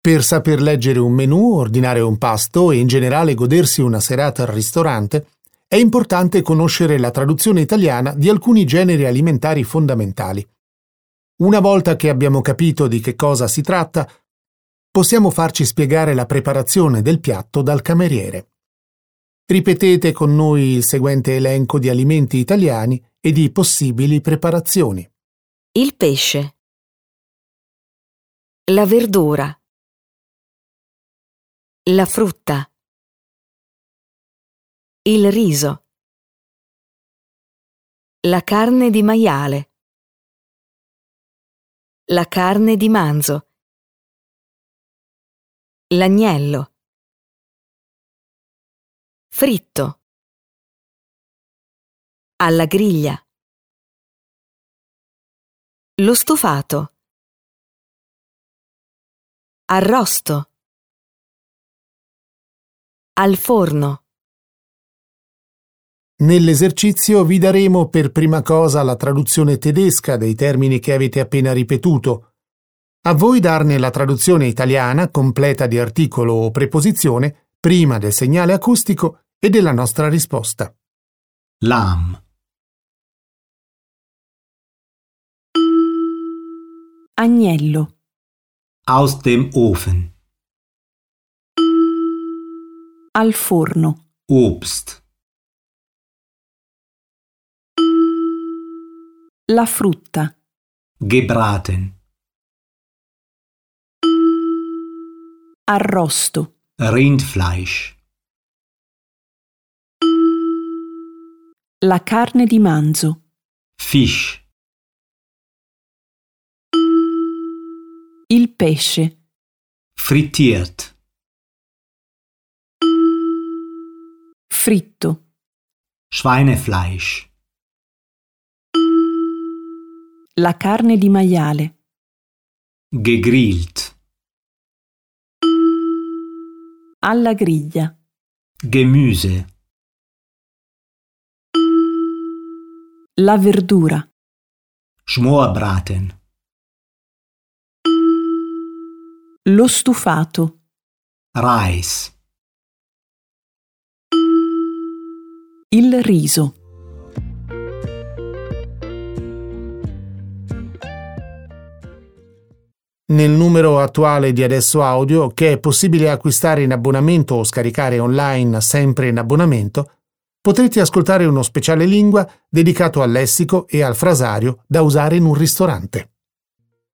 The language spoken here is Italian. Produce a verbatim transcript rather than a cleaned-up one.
Per saper leggere un menù, ordinare un pasto e in generale godersi una serata al ristorante, è importante conoscere la traduzione italiana di alcuni generi alimentari fondamentali. Una volta che abbiamo capito di che cosa si tratta, possiamo farci spiegare la preparazione del piatto dal cameriere. Ripetete con noi il seguente elenco di alimenti italiani e di possibili preparazioni. Il pesce. La verdura. La frutta. Il riso. La carne di maiale. La carne di manzo. L'agnello. Fritto. Alla griglia. Lo stufato. Arrosto. Al forno. Nell'esercizio vi daremo per prima cosa la traduzione tedesca dei termini che avete appena ripetuto. A voi darne la traduzione italiana completa di articolo o preposizione prima del segnale acustico e della nostra risposta. Lahm. Agnello. Aus dem Ofen. Al forno. Obst. La frutta. Gebraten. Arrosto. Rindfleisch. La carne di manzo. Fisch. Il pesce. Frittiert. Fritto. Schweinefleisch. La carne di maiale. Gegrillt. Alla griglia. Gemüse. La verdura. Schmorbraten. Lo stufato. Reis. Il riso. Nel numero attuale di Adesso Audio, che è possibile acquistare in abbonamento o scaricare online sempre in abbonamento, potrete ascoltare uno speciale lingua dedicato al lessico e al frasario da usare in un ristorante.